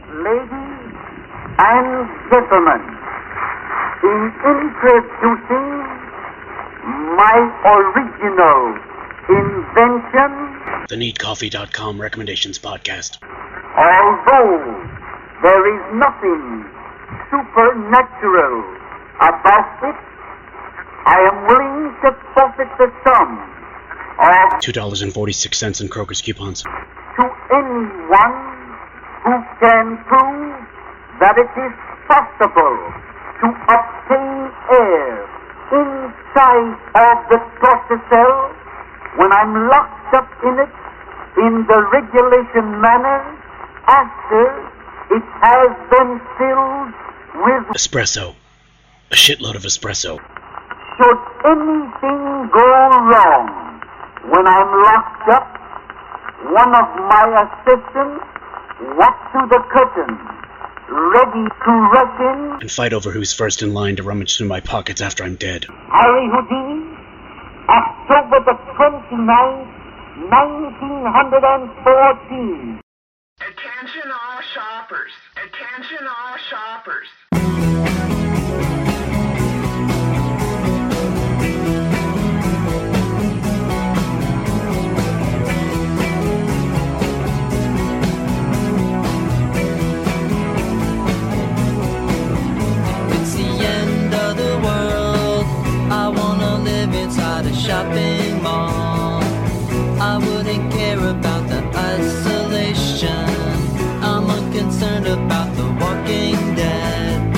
Ladies and gentlemen, in introducing my original invention, the NeedCoffee.com Recommendations Podcast. Although there is nothing supernatural about it, I am willing to forfeit the sum of $2.46 in Kroger's coupons to anyone who can prove that it is possible to obtain air inside of the torture cell when I'm locked up in it in the regulation manner after it has been filled with espresso. A shitload of espresso. Should anything go wrong when I'm locked up, one of my assistants walks through the curtain, ready to rush in and fight over who's first in line to rummage through my pockets after I'm dead. Harry Houdini, October the 29th, 1914. Attention all shoppers. Attention all shoppers. Shopping mall. I wouldn't care about the isolation. I'm unconcerned about the Walking Dead.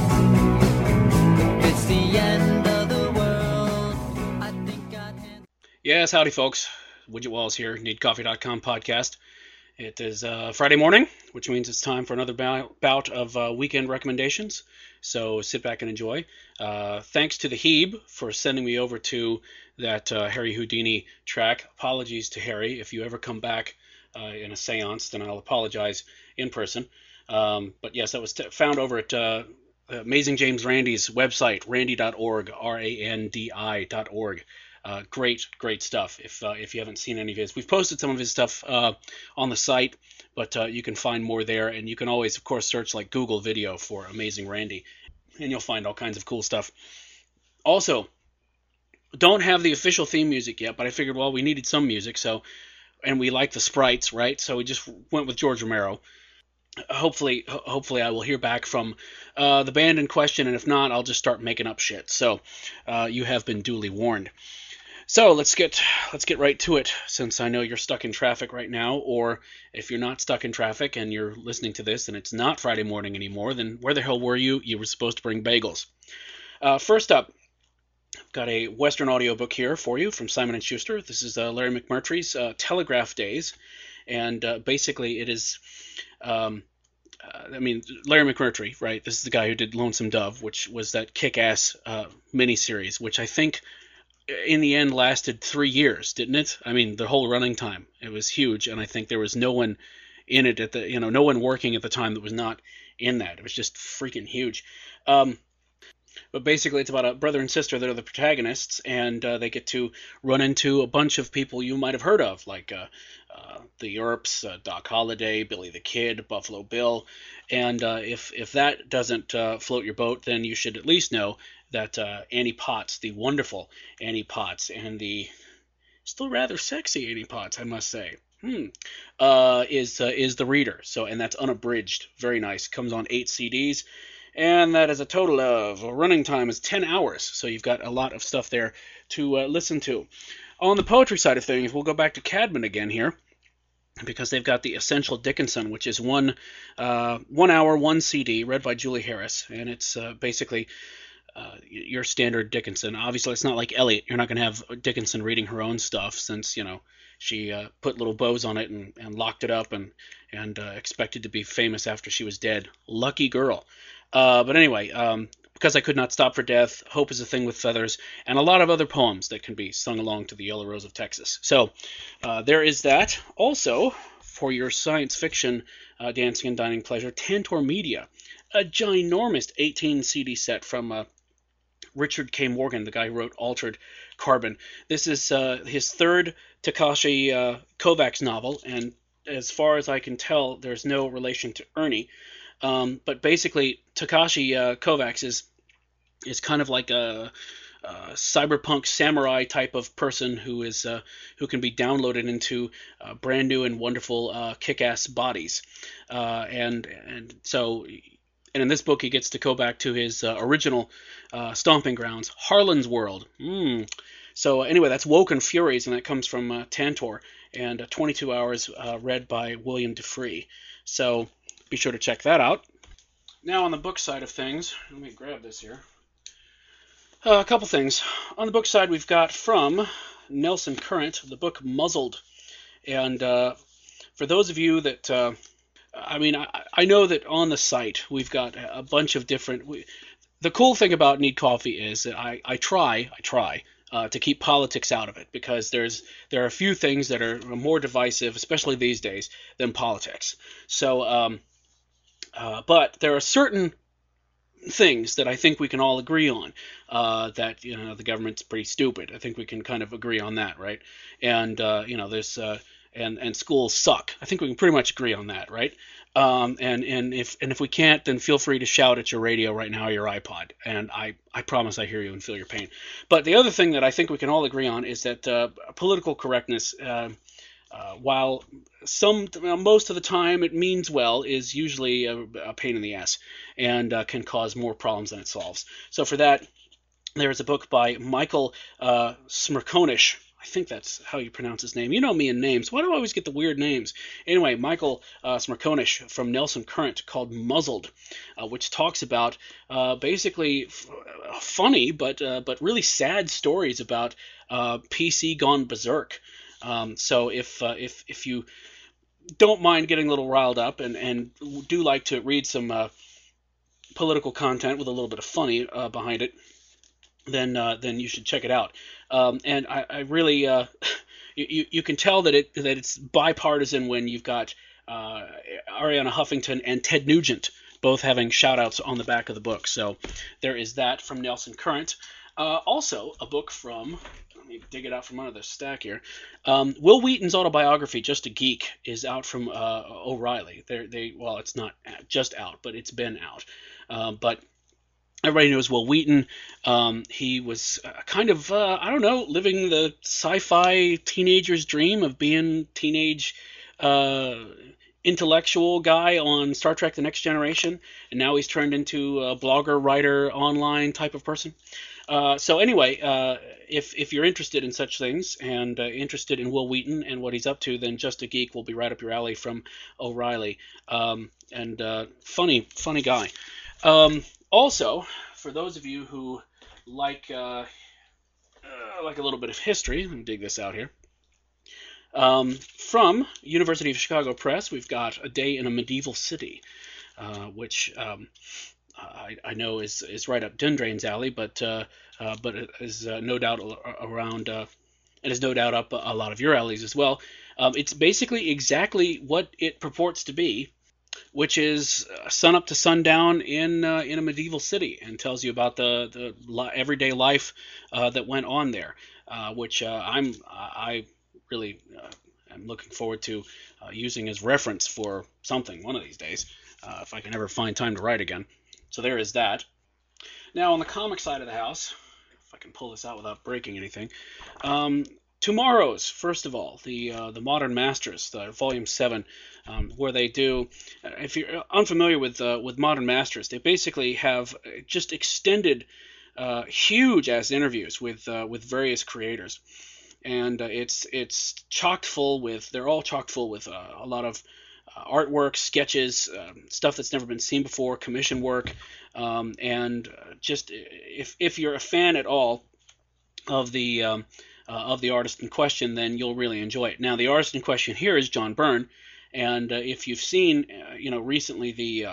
It's the end of the world. I think Yes, howdy folks. Widget Walls here, NeedCoffee.com podcast. It is Friday morning, which means it's time for another bout of weekend recommendations. So sit back and enjoy. Thanks to the Heeb for sending me over to that Harry Houdini track. Apologies to Harry. If you ever come back in a seance, then I'll apologize in person. But yes, that was found over at Amazing James Randi's website, randy.org, RANDI.org. Great stuff. If you haven't seen any of his, we've posted some of his stuff on the site, but you can find more there, and you can always, of course, search like Google video for Amazing Randy, and you'll find all kinds of cool stuff. Also, don't have the official theme music yet, but I figured, well, we needed some music, and we like the sprites, right? So we just went with George Romero. Hopefully I will hear back from the band in question, and if not, I'll just start making up shit. So you have been duly warned. So let's get right to it, since I know you're stuck in traffic right now, or if you're not stuck in traffic and you're listening to this and it's not Friday morning anymore, then where the hell were you? You were supposed to bring bagels. First up, I've got a Western audiobook here for you from Simon & Schuster. This is Larry McMurtry's Telegraph Days, and basically it is... Larry McMurtry, right? This is the guy who did Lonesome Dove, which was that kick-ass miniseries, which I think in the end lasted 3 years, didn't it? I mean, the whole running time. It was huge, and I think there was no one in it no one working at the time that was not in that. It was just freaking huge. But basically, it's about a brother and sister that are the protagonists, and they get to run into a bunch of people you might have heard of, like the Earps, Doc Holliday, Billy the Kid, Buffalo Bill. And if that doesn't float your boat, then you should at least know that Annie Potts, the wonderful Annie Potts, and the still rather sexy Annie Potts, I must say, is the reader. So, and that's unabridged, very nice. Comes on 8 CDs. And that is a total of running time is 10 hours. So you've got a lot of stuff there to listen to. On the poetry side of things, we'll go back to Cadman again here, because they've got the Essential Dickinson, which is 1 hour, 1 CD, read by Julie Harris. And it's basically your standard Dickinson. Obviously, it's not like Eliot. You're not going to have Dickinson reading her own stuff, since, she put little bows on it and locked it up and expected to be famous after she was dead. Lucky girl. But anyway, Because I Could Not Stop for Death, Hope is a Thing with Feathers, and a lot of other poems that can be sung along to the Yellow Rose of Texas. So there is that. Also, for your science fiction dancing and dining pleasure, Tantor Media, a ginormous 18 CD set from Richard K. Morgan, the guy who wrote Altered Carbon. This is his third Takashi Kovacs novel, and as far as I can tell, there's no relation to Ernie. But basically, Takashi Kovacs is kind of like a cyberpunk samurai type of person who can be downloaded into brand new and wonderful kick-ass bodies, and so. And in this book, he gets to go back to his original stomping grounds, Harlan's World. So anyway, that's Woken Furies, and that comes from Tantor, and 22 hours read by William Defree. So be sure to check that out. Now on the book side of things, let me grab this here. A couple things. On the book side, we've got from Nelson Current, the book Muzzled. And for those of you that... I know that on the site we've got a bunch of different... the cool thing about Need Coffee is that I try to keep politics out of it, because there are a few things that are more divisive, especially these days, than politics. So, but there are certain things that I think we can all agree on, that the government's pretty stupid. I think we can kind of agree on that, right? And there's and schools suck. I think we can pretty much agree on that, right? And if we can't, then feel free to shout at your radio right now or your iPod, and I promise I hear you and feel your pain. But the other thing that I think we can all agree on is that political correctness, while most of the time it means well, is usually a pain in the ass, and can cause more problems than it solves. So for that, there's a book by Michael Smerconish. I think that's how you pronounce his name. You know me and names. Why do I always get the weird names? Anyway, Michael Smerconish from Nelson Current, called Muzzled, which talks about basically funny but really sad stories about PC gone berserk. So if you don't mind getting a little riled up and do like to read some political content with a little bit of funny behind it, then you should check it out. And I really you can tell that it's bipartisan when you've got Ariana Huffington and Ted Nugent both having shout-outs on the back of the book. So there is that from Nelson Current. Also, a book from, let me dig it out from under the stack here. Will Wheaton's autobiography, Just a Geek, is out from O'Reilly. Well, it's not just out, but it's been out. But everybody knows Will Wheaton. He was kind of, living the sci-fi teenager's dream of being teenage intellectual guy on Star Trek The Next Generation, and now he's turned into a blogger, writer, online type of person. So anyway, if you're interested in such things and interested in Will Wheaton and what he's up to, then Just a Geek will be right up your alley from O'Reilly. And funny guy. Also, for those of you who like a little bit of history, let me dig this out here. From University of Chicago Press, we've got A Day in a Medieval City, which I know is right up Dendrain's alley, but it is no doubt around. It is no doubt up a lot of your alleys as well. It's basically exactly what it purports to be, which is sun up to sundown in a medieval city, and tells you about the everyday life that went on there, which I really am looking forward to using as reference for something one of these days, if I can ever find time to write again. So there is that. Now on the comic side of the house, if I can pull this out without breaking anything, Tomorrow's, first of all, the Modern Masters, Volume 7, where they do, if you're unfamiliar with Modern Masters, they basically have just extended, huge-ass interviews with various creators. And it's chock full with, they're all chock full with a lot of artwork, sketches, stuff that's never been seen before, commission work, and just if you're a fan at all of the artist in question, then you'll really enjoy it. Now, the artist in question here is John Byrne, and if you've seen, recently the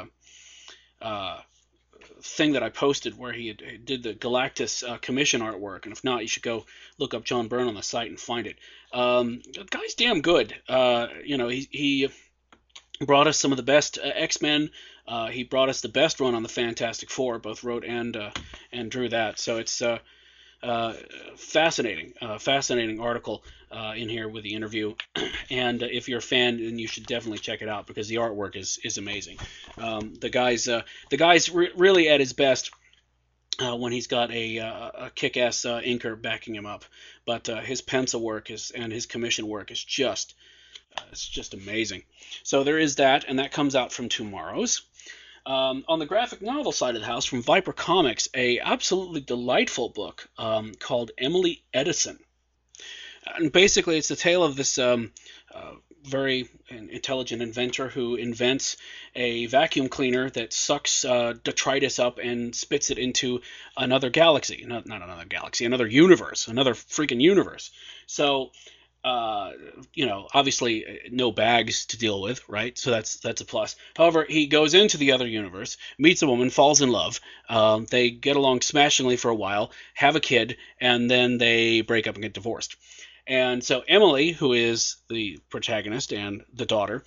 thing that I posted where he did the Galactus commission artwork, and if not, you should go look up John Byrne on the site and find it. The guy's damn good. He brought us some of the best X-Men. He brought us the best run on the Fantastic Four, both wrote and drew that. So it's Fascinating article in here with the interview. And if you're a fan, then you should definitely check it out because the artwork is amazing. The guy's really at his best when he's got a kick-ass inker backing him up. But his pencil work and his commission work is just it's just amazing. So there is that, and that comes out from Tomorrow's. On the graphic novel side of the house, from Viper Comics, a absolutely delightful book called Emily Edison. And basically, it's the tale of this very intelligent inventor who invents a vacuum cleaner that sucks detritus up and spits it into another galaxy. Not another galaxy, another universe, another freaking universe. So, obviously no bags to deal with, right? So that's a plus. However, he goes into the other universe, meets a woman, falls in love. They get along smashingly for a while, have a kid, and then they break up and get divorced. And so Emily, who is the protagonist and the daughter,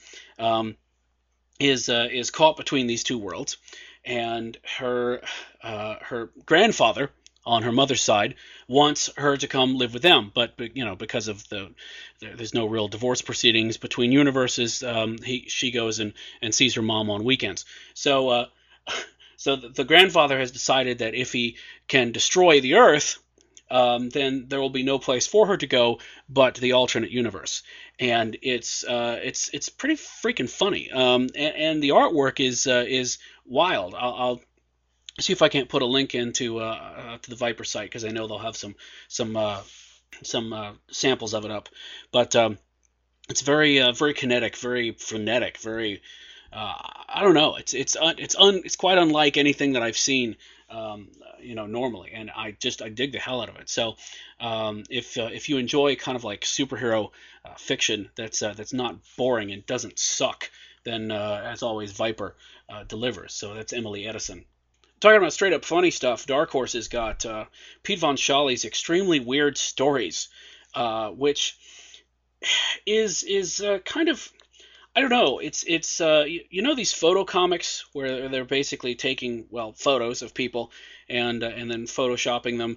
is caught between these two worlds, and her grandfather on her mother's side wants her to come live with them, but because of there's no real divorce proceedings between universes, she goes and sees her mom on weekends. So the grandfather has decided that if he can destroy the Earth, then there will be no place for her to go but the alternate universe, and it's pretty freaking funny. And the artwork is wild. I'll see if I can't put a link into to the Viper site because I know they'll have some samples of it up. But it's very kinetic, very frenetic, very I don't know. It's quite unlike anything that I've seen normally, and I dig the hell out of it. So if you enjoy kind of like superhero fiction that's not boring and doesn't suck, then as always Viper delivers. So that's Emily Edison. Talking about straight up funny stuff, Dark Horse has got Pete Von Schale's Extremely Weird Stories, which is kind of, I don't know. It's these photo comics where they're basically taking photos of people and then photoshopping them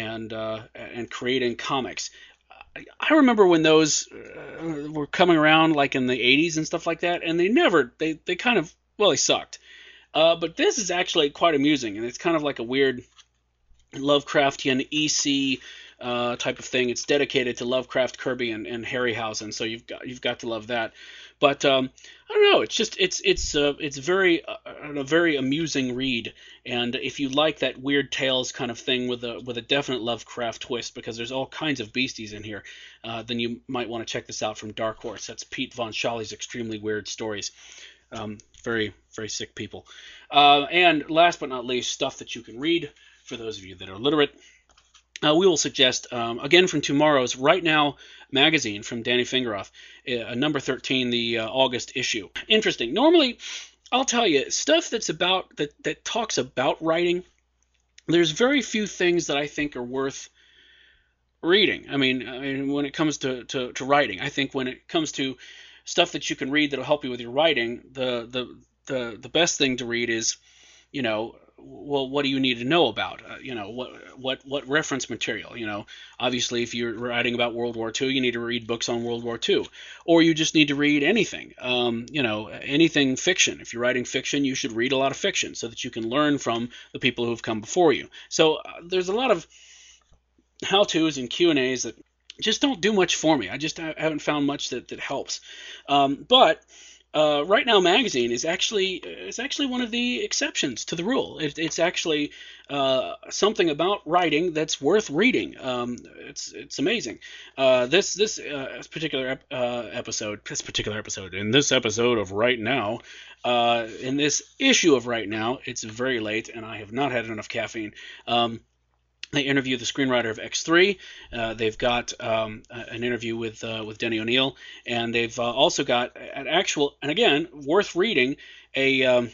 and creating comics. I remember when those were coming around like in the 80s and stuff like that, and they kind of they sucked. But this is actually quite amusing, and it's kind of like a weird Lovecraftian EC type of thing. It's dedicated to Lovecraft, Kirby, and Harryhausen, so you've got to love that. But I don't know. It's very a very amusing read, and if you like that weird tales kind of thing with a definite Lovecraft twist, because there's all kinds of beasties in here, then you might want to check this out from Dark Horse. That's Pete Von Schale's Extremely Weird Stories. Very, very sick people. And last but not least, stuff that you can read for those of you that are literate. We will suggest, again from Tomorrow's Right Now magazine from Danny Fingeroth, number 13, the August issue. Interesting. Normally, I'll tell you, stuff that talks about writing, there's very few things that I think are worth reading. I mean, when it comes to writing, I think when it comes to stuff that you can read that'll help you with your writing, the best thing to read is, what do you need to know about? What reference material? Obviously, if you're writing about World War II, you need to read books on World War II, or you just need to read anything. Anything fiction. If you're writing fiction, you should read a lot of fiction so that you can learn from the people who've come before you. So there's a lot of how-tos and Q&As that just don't do much for me. I haven't found much that helps. But Right Now magazine is actually one of the exceptions to the rule. It's actually something about writing that's worth reading. It's amazing. This particular episode in this episode of Right Now, in this issue of Right Now, it's very late and I have not had enough caffeine. They interview the screenwriter of X3. They've got an interview with Denny O'Neil, and they've also got an actual, and again, worth reading, an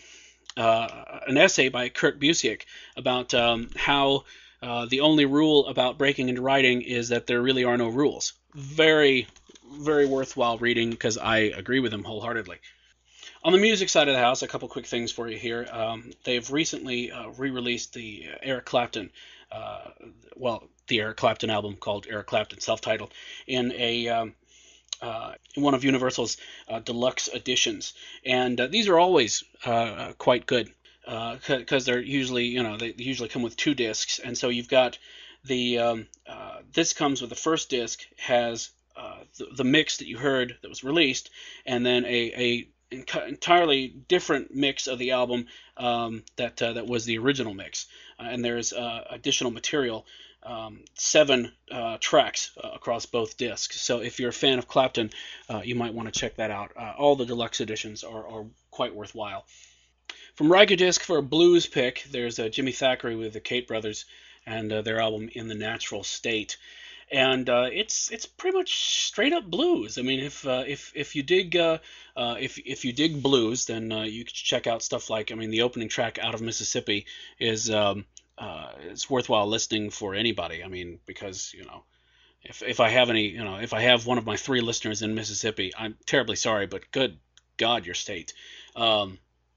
essay by Kurt Busiek about how the only rule about breaking into writing is that there really are no rules. Very, very worthwhile reading because I agree with him wholeheartedly. On the music side of the house, a couple quick things for you here. They've recently re-released the Eric Clapton, the Eric Clapton album called Eric Clapton Self-Titled, in one of Universal's deluxe editions, and these are always quite good because they're usually they usually come with 2 discs, and so you've got the this comes with the first disc, has the mix that you heard that was released, and then a entirely different mix of the album that was the original mix, and there's additional material, 7 tracks across both discs. So if you're a fan of Clapton, you might want to check that out. All the deluxe editions are quite worthwhile. From Rykodisc for a blues pick, there's Jimmy Thackeray with the Cate Brothers and their album In the Natural State. And it's pretty much straight up blues. I mean, if you dig if you dig blues, then you can check out stuff like, I mean, the opening track, Out of Mississippi, is it's worthwhile listening for anybody. I mean, because if I have any, if I have one of my 3 listeners in Mississippi, I'm terribly sorry, but good God, your state. I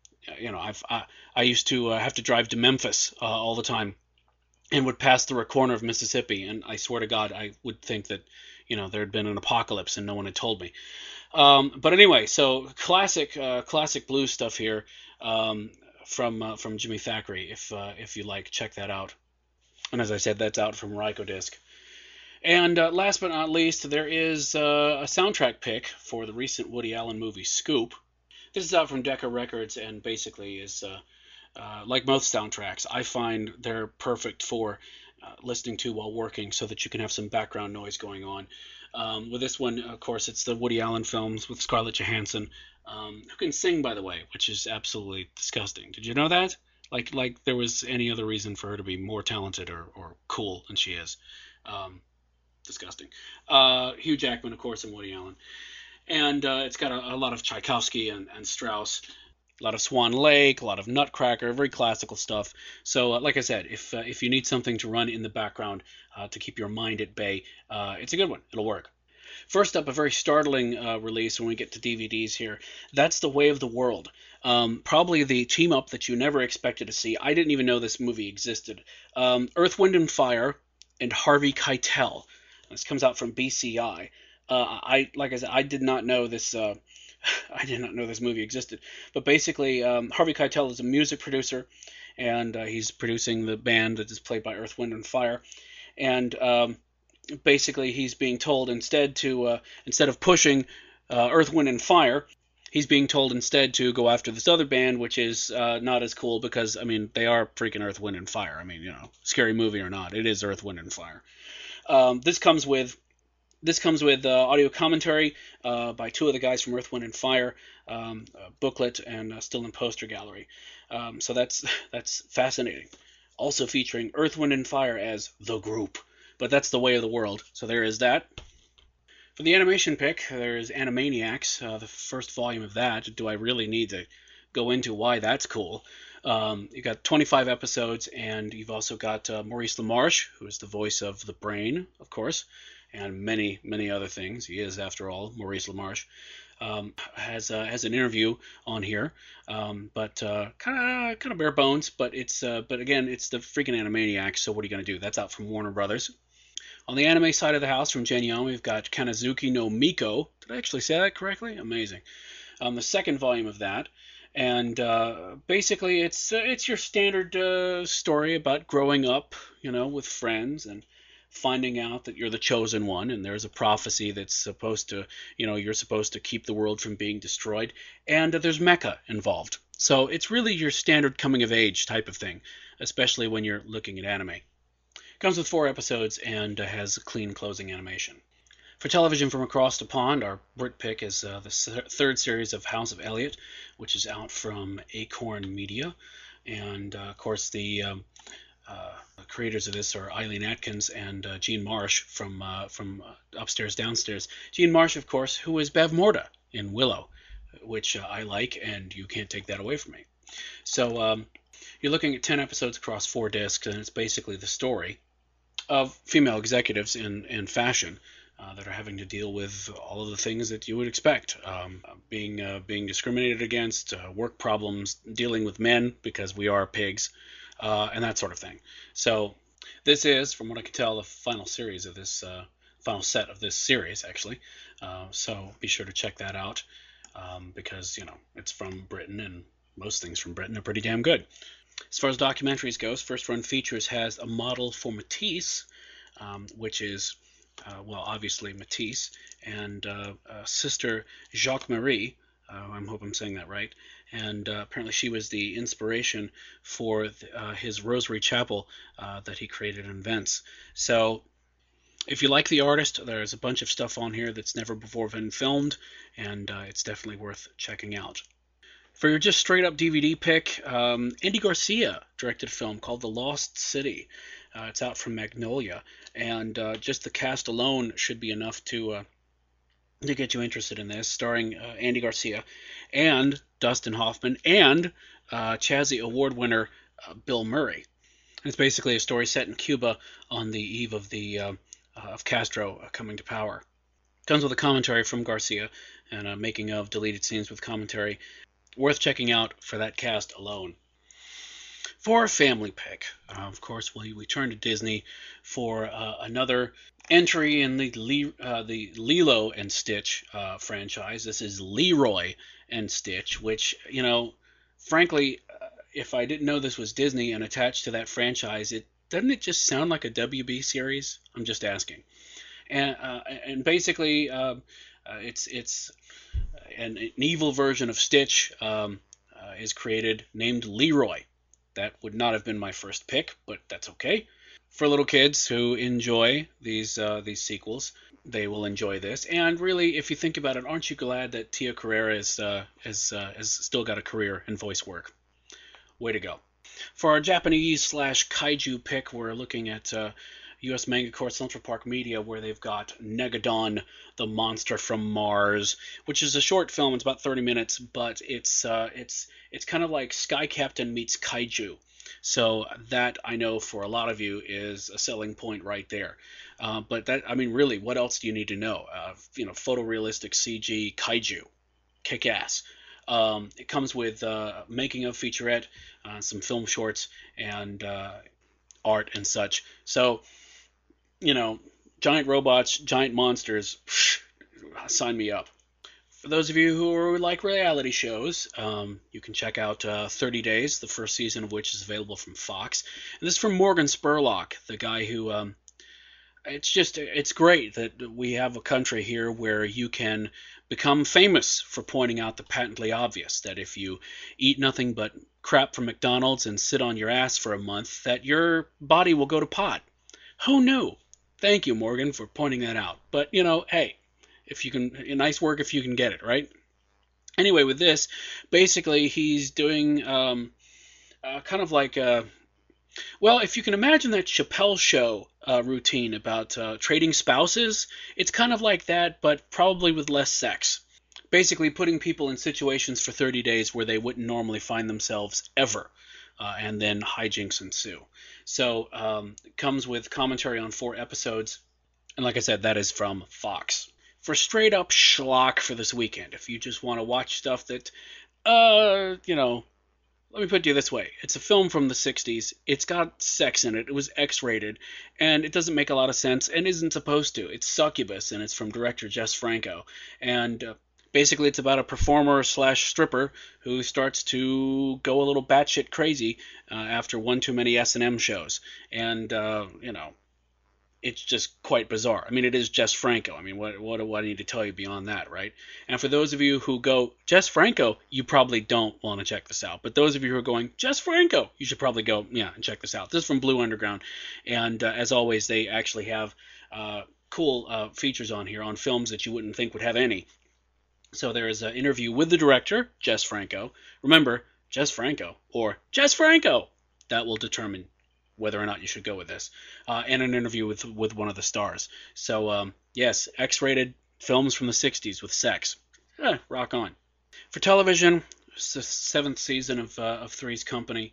used to have to drive to Memphis all the time, and would pass through a corner of Mississippi, and I swear to God, I would think that, there had been an apocalypse and no one had told me. But anyway, so classic blues stuff here from Jimmy Thackeray. If you like, check that out. And as I said, that's out from Rykodisc. And last but not least, there is a soundtrack pick for the recent Woody Allen movie Scoop. This is out from Decca Records, and basically is like most soundtracks, I find they're perfect for listening to while working, so that you can have some background noise going on. With this one, of course, it's the Woody Allen films with Scarlett Johansson, who can sing, by the way, which is absolutely disgusting. Did you know that? Like there was any other reason for her to be more talented or cool than she is. Disgusting. Hugh Jackman, of course, and Woody Allen. And it's got a lot of Tchaikovsky and Strauss. A lot of Swan Lake, a lot of Nutcracker, very classical stuff. So, like I said, if you need something to run in the background to keep your mind at bay, it's a good one. It'll work. First up, a very startling release when we get to DVDs here. That's The Way of the World. Probably the team-up that you never expected to see. I didn't even know this movie existed. Earth, Wind & Fire and Harvey Keitel. This comes out from BCI. Like I said, I did not know this... I did not know this movie existed. But basically, Harvey Keitel is a music producer, and he's producing the band that is played by Earth, Wind & Fire. And basically, he's being told instead of pushing Earth, Wind & Fire, he's being told instead to go after this other band, which is not as cool because, I mean, they are freaking Earth, Wind & Fire. I mean, scary movie or not, it is Earth, Wind & Fire. This comes with audio commentary by 2 of the guys from Earth, Wind & Fire, a booklet, and still in poster gallery. So that's fascinating. Also featuring Earth, Wind & Fire as the group. But that's The Way of the World. So there is that. For the animation pick, there's Animaniacs, the first volume of that. Do I really need to go into why that's cool? You've got 25 episodes, and you've also got Maurice LaMarche, who is the voice of the Brain, of course, and many, many other things. He is, after all, Maurice LaMarche. Has an interview on here, but kind of bare bones. But again, it's the freaking Animaniacs. So what are you gonna do? That's out from Warner Brothers. On the anime side of the house, from Gen-Yon, we've got Kanazuki no Miko. Did I actually say that correctly? Amazing. The second volume of that. And basically, it's your standard story about growing up, with friends and finding out that you're the chosen one, and there's a prophecy that's supposed to, you're supposed to keep the world from being destroyed, and there's mecha involved. So it's really your standard coming-of-age type of thing, especially when you're looking at anime. Comes with 4 episodes and has a clean closing animation. For television from across the pond, our Brit pick is the 3rd series of House of Eliot, which is out from Acorn Media. And, of course, the creators of this are Eileen Atkins and Gene Marsh from Upstairs Downstairs. Gene Marsh, of course, who is Bev Morda in Willow, which I like, and you can't take that away from me. So you're looking at 10 episodes across 4 discs, and it's basically the story of female executives in fashion that are having to deal with all of the things that you would expect, being discriminated against, work problems, dealing with men because we are pigs, and that sort of thing. So This is, from what I can tell, the final series of this final set of this series, actually. So be sure to check that out because it's from Britain, and most things from Britain are pretty damn good. As far as documentaries goes, First Run Features has A Model for Matisse, which is obviously Matisse, and sister Jacques Marie. I hope I'm saying that right. And apparently she was the inspiration for his Rosary Chapel that he created in Vence. So if you like the artist, there's a bunch of stuff on here that's never before been filmed, and it's definitely worth checking out. For your just straight up DVD pick, Andy Garcia directed a film called The Lost City. It's out from Magnolia, and just the cast alone should be enough to get you interested in this, starring Andy Garcia and Dustin Hoffman and Chazzy Award winner Bill Murray. And it's basically a story set in Cuba on the eve of of Castro coming to power. Comes with a commentary from Garcia and a making of, deleted scenes with commentary. Worth checking out for that cast alone. For a family pick, of course, we turn to Disney for another entry in the Lilo and Stitch franchise. This is Leroy and Stitch, which, frankly, if I didn't know this was Disney and attached to that franchise, doesn't it just sound like a WB series? I'm just asking. And basically, it's an evil version of Stitch is created named Leroy. That would not have been my first pick, but that's okay. For little kids who enjoy these sequels, they will enjoy this. And really, if you think about it, aren't you glad that Tia Carrere has still got a career in voice work? Way to go. For our Japanese/kaiju pick, we're looking at U.S. Manga Corps Central Park Media, where they've got Negadon, the Monster from Mars, which is a short film. It's about 30 minutes, but it's kind of like Sky Captain meets Kaiju. So that, I know, for a lot of you is a selling point right there. But really, what else do you need to know? Photorealistic CG Kaiju, kick ass. It comes with making of featurette, some film shorts, and art and such. So, giant robots, giant monsters, sign me up. For those of you who like reality shows, you can check out 30 Days, the first season of which is available from Fox. And this is from Morgan Spurlock, the guy who... it's great that we have a country here where you can become famous for pointing out the patently obvious, that if you eat nothing but crap from McDonald's and sit on your ass for a month, that your body will go to pot. Who knew? Thank you, Morgan, for pointing that out. But, hey, if you can, nice work if you can get it, right? Anyway, with this, basically he's doing kind of like if you can imagine that Chappelle Show routine about trading spouses, it's kind of like that, but probably with less sex. Basically putting people in situations for 30 days where they wouldn't normally find themselves ever, and then hijinks ensue. So it comes with commentary on 4 episodes, and like I said, that is from Fox. For straight up schlock for this weekend, if you just want to watch stuff that, let me put it this way. It's a film from the 60s. It's got sex in it. It was X-rated, and it doesn't make a lot of sense and isn't supposed to. It's Succubus, and it's from director Jess Franco. And basically it's about a performer/stripper who starts to go a little batshit crazy after one too many S&M shows. And, it's just quite bizarre. I mean, it is Jess Franco. I mean, what do I need to tell you beyond that, right? And for those of you who go, Jess Franco, you probably don't want to check this out. But those of you who are going, Jess Franco, you should probably go, and check this out. This is from Blue Underground. And as always, they actually have cool features on here on films that you wouldn't think would have any. So there is an interview with the director, Jess Franco. Remember, Jess Franco or Jess Franco. That will determine whether or not you should go with this, and an interview with one of the stars. So, yes, X-rated films from the 60s with sex. Rock on. For television, it's the 7th season of Three's Company.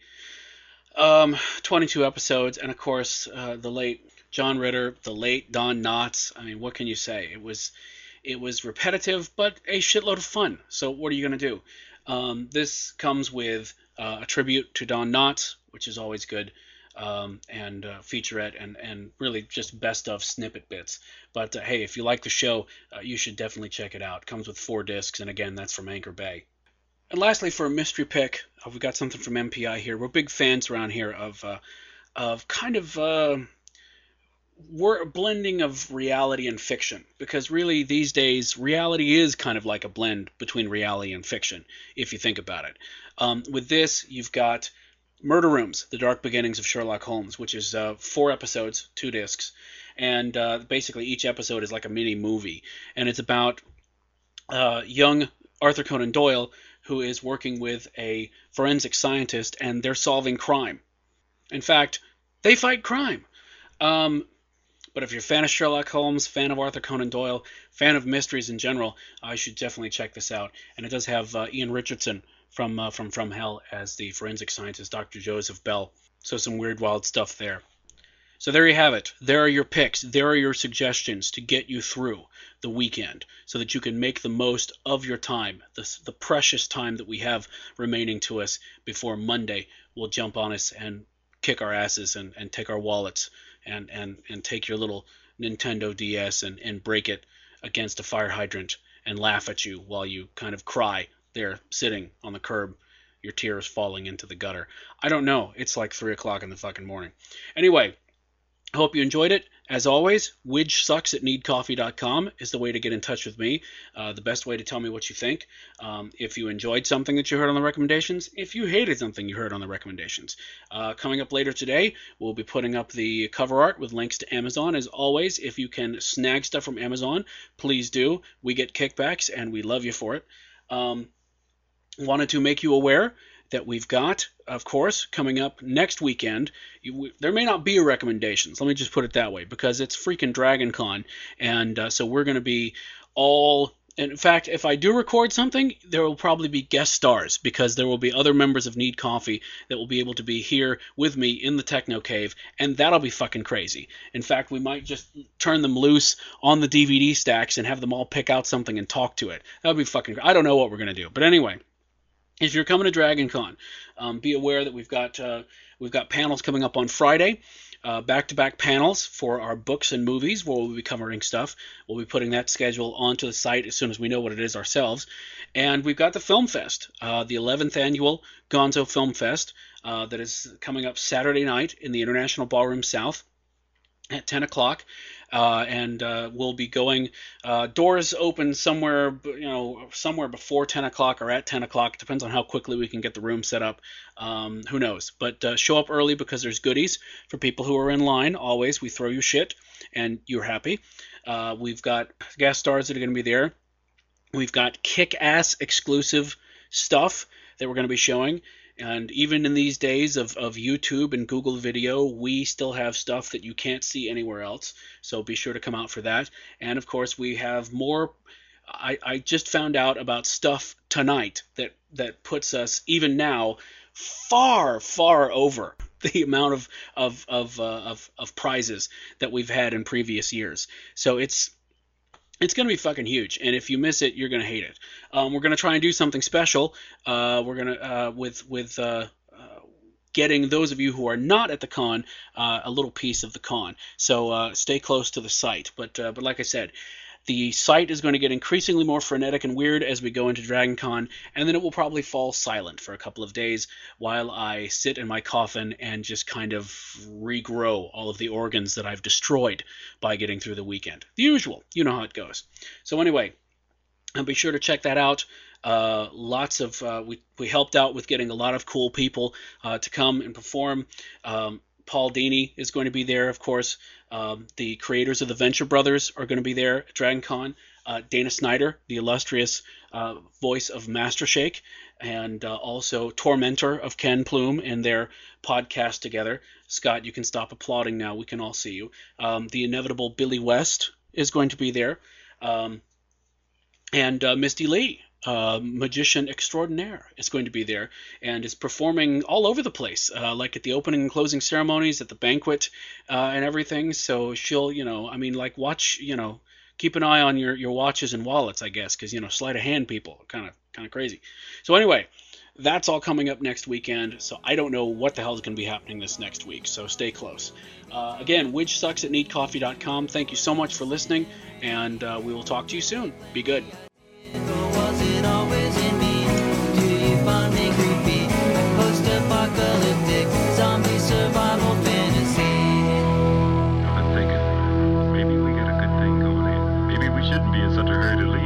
22 episodes, and of course, the late John Ritter, the late Don Knotts. I mean, what can you say? It was repetitive, but a shitload of fun. So what are you going to do? This comes with a tribute to Don Knotts, which is always good. and featurette and really just best of snippet bits. But hey, if you like the show, you should definitely check it out. It comes with 4 discs, and again, that's from Anchor Bay. And lastly, for a mystery pick, we've got something from MPI here. We're big fans around here of kind of we're a blending of reality and fiction, because really these days reality is kind of like a blend between reality and fiction, if you think about it. With this, you've got Murder Rooms: The Dark Beginnings of Sherlock Holmes, which is 4 episodes, 2 discs, and basically each episode is like a mini movie, and it's about young Arthur Conan Doyle, who is working with a forensic scientist, and they're solving crime. In fact, they fight crime. But if you're a fan of Sherlock Holmes, fan of Arthur Conan Doyle, fan of mysteries in general, I should definitely check this out. And it does have Ian Richardson from Hell as the forensic scientist, Dr. Joseph Bell. So some weird, wild stuff there. So there you have it. There are your picks. There are your suggestions to get you through the weekend so that you can make the most of your time, the precious time that we have remaining to us before Monday will jump on us and kick our asses and take our wallets and take your little Nintendo DS and break it against a fire hydrant and laugh at you while you kind of cry there sitting on the curb, your tears falling into the gutter. I don't know. It's like 3 o'clock in the fucking morning. Anyway, I hope you enjoyed it. As always, widgesucks@needcoffee.com is the way to get in touch with me. The best way to tell me what you think. If you enjoyed something that you heard on the recommendations, if you hated something you heard on the recommendations. Coming up later today, we'll be putting up the cover art with links to Amazon. As always, if you can snag stuff from Amazon, please do. We get kickbacks, and we love you for it. Wanted to make you aware that we've got, of course, coming up next weekend. There may not be recommendations. Let me just put it that way, because it's freaking Dragon Con, and so we're going to be all. In fact, if I do record something, there will probably be guest stars, because there will be other members of Need Coffee that will be able to be here with me in the Techno Cave, and that'll be fucking crazy. In fact, we might just turn them loose on the DVD stacks and have them all pick out something and talk to it. That would be fucking. I don't know what we're going to do, but anyway. If you're coming to Dragon Con, be aware that we've got panels coming up on Friday, back-to-back panels for our books and movies, where we'll be covering stuff. We'll be putting that schedule onto the site as soon as we know what it is ourselves. And we've got the Film Fest, the 11th annual Gonzo Film Fest, that is coming up Saturday night in the International Ballroom South at 10 o'clock. And we'll be going, doors open somewhere before 10 o'clock or at 10 o'clock. It depends on how quickly we can get the room set up. Who knows? But show up early, because there's goodies for people who are in line. Always, we throw you shit, and you're happy. We've got guest stars that are going to be there. We've got kick-ass exclusive stuff that we're going to be showing. And even in these days of YouTube and Google Video, we still have stuff that you can't see anywhere else. So be sure to come out for that. And, of course, we have more. I just found out about stuff tonight that puts us, even now, far, far over the amount of prizes that we've had in previous years. So it's going to be fucking huge, and if you miss it, you're going to hate it. We're going to try and do something special. We're going to with getting those of you who are not at the con a little piece of the con. So stay close to the site. But like I said, the site is going to get increasingly more frenetic and weird as we go into Dragon Con, and then it will probably fall silent for a couple of days while I sit in my coffin and just kind of regrow all of the organs that I've destroyed by getting through the weekend. The usual. You know how it goes. So anyway, be sure to check that out. Lots of we helped out with getting a lot of cool people to come and perform. Paul Dini is going to be there, of course. The creators of the Venture Brothers are going to be there at Dragon Con. Dana Snyder, the illustrious voice of Master Shake, and also Tormentor of Ken Plume in their podcast together. Scott, you can stop applauding now. We can all see you. The inevitable Billy West is going to be there. And Misty Lee, magician extraordinaire, is going to be there and is performing all over the place, like at the opening and closing ceremonies, at the banquet, and everything. So she'll, watch, keep an eye on your watches and wallets, I guess, because, sleight of hand people, kind of crazy. So anyway, That's all coming up next weekend, so I don't know what the hell is going to be happening this next week, so stay close. Again, widgesucks@neatcoffee.com. Thank you so much for listening, and we will talk to you soon. Be good. Or was it always in me? Do you find me creepy? Post-apocalyptic zombie survival fantasy. I've been thinking, maybe we got a good thing going here. Maybe we shouldn't be in such a hurry to leave.